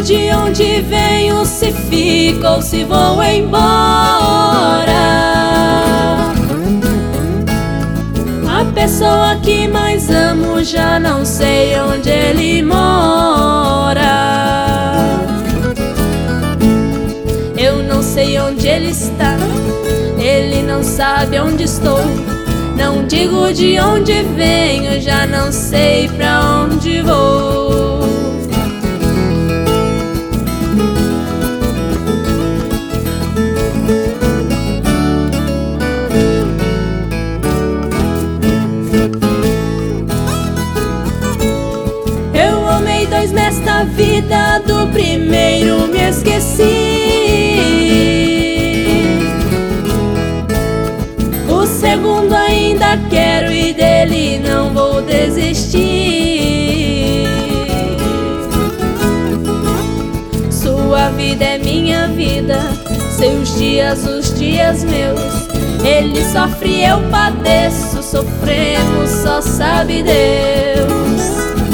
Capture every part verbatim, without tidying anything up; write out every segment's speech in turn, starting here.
de onde venho, se fico ou se vou embora. A pessoa que mais amo, já não sei onde ele mora. Eu não sei onde ele está, ele não sabe onde estou. Não digo de onde venho, já não sei pra onde vou. Eu amei dois nesta vida, do primeiro me esqueci. O segundo ainda quero e dele não vou desistir. Sua vida é minha vida, seus dias os dias meus. Ele sofre, eu padeço, sofremos, só sabe Deus.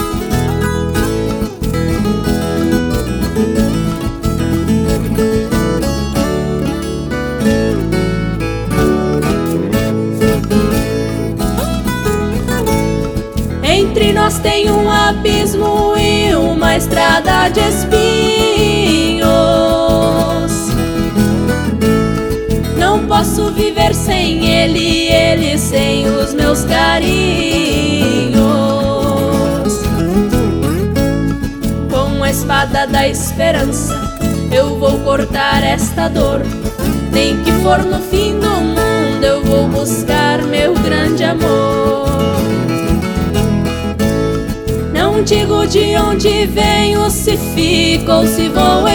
Entre nós tem um abismo e uma estrada de espinhos. Não posso viver sem ele, ele sem os meus carinhos. Com a espada da esperança eu vou cortar esta dor. Nem que for no fim do mundo, eu vou buscar meu grande amor. Não digo de onde venho, se fico ou se vou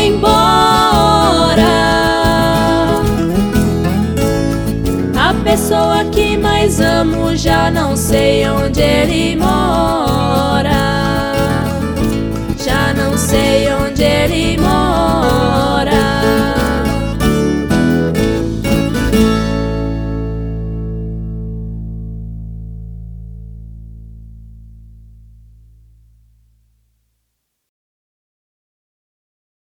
embora. A pessoa que mais amo, já não sei onde ele mora.